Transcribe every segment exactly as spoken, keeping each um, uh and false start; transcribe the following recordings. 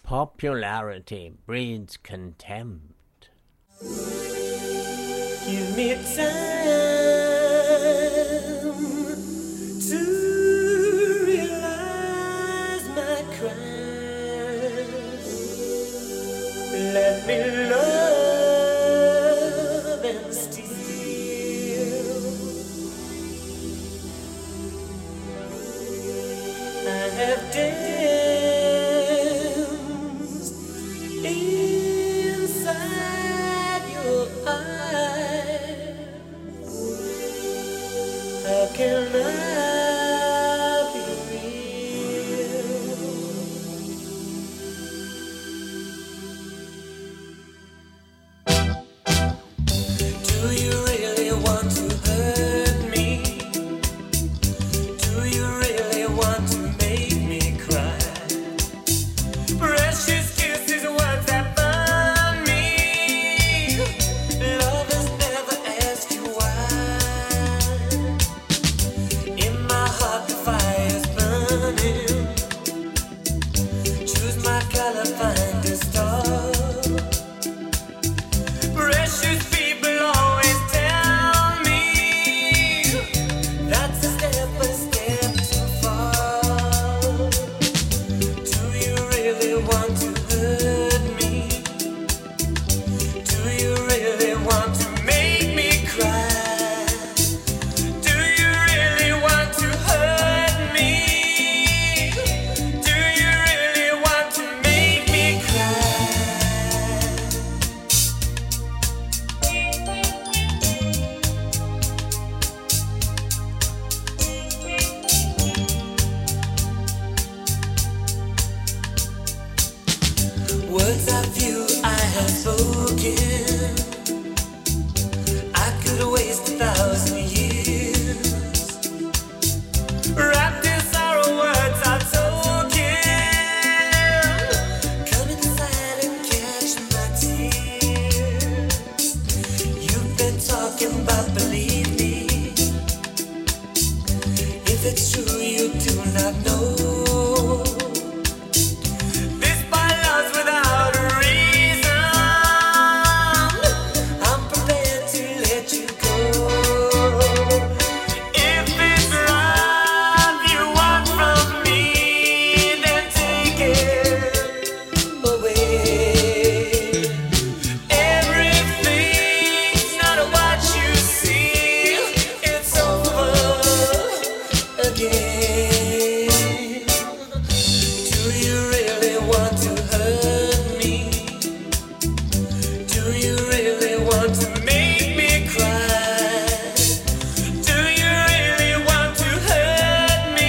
Popularity breeds contempt. Give me time to realize my crimes. Let me love and steal. I have danced inside your eyes. How can I be real? Do you really want to hurt me? Do you really want to make me cry? Precious kisses, words that burn me. Lovers never ask you why. In my heart the fire's burning. Choose my color, find a star. Precious people always tell me that's a step, a step too far. Do you really want to hurt me? Do you really want to make me cry? Do you really want to hurt me? Do you really want to make me cry? Words of you I have spoken, I could waste a thousand years. Wrapped in sorrow, words are token. Come inside and catch my tears. You've been talking about, believe me. If it's true, you do not know. This by love's without a reason. I'm prepared to let you go. If it's love you want from me, then take it away. Everything's not what you see. It's over again. Do you really want to hurt me? Do you really want to make me cry? Do you really want to hurt me?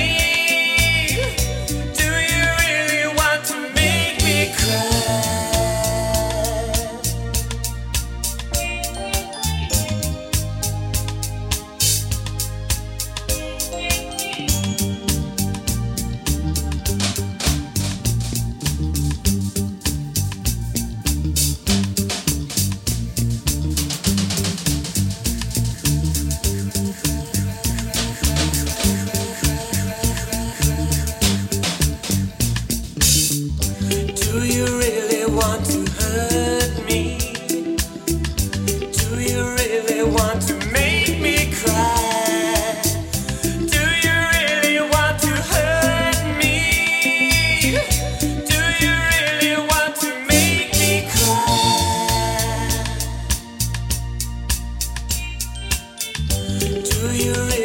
Do you really want to make me cry? Do you really want to hurt me? Do you really want to make me cry? Do you really want to hurt me? Do you really want to make me cry? Do you really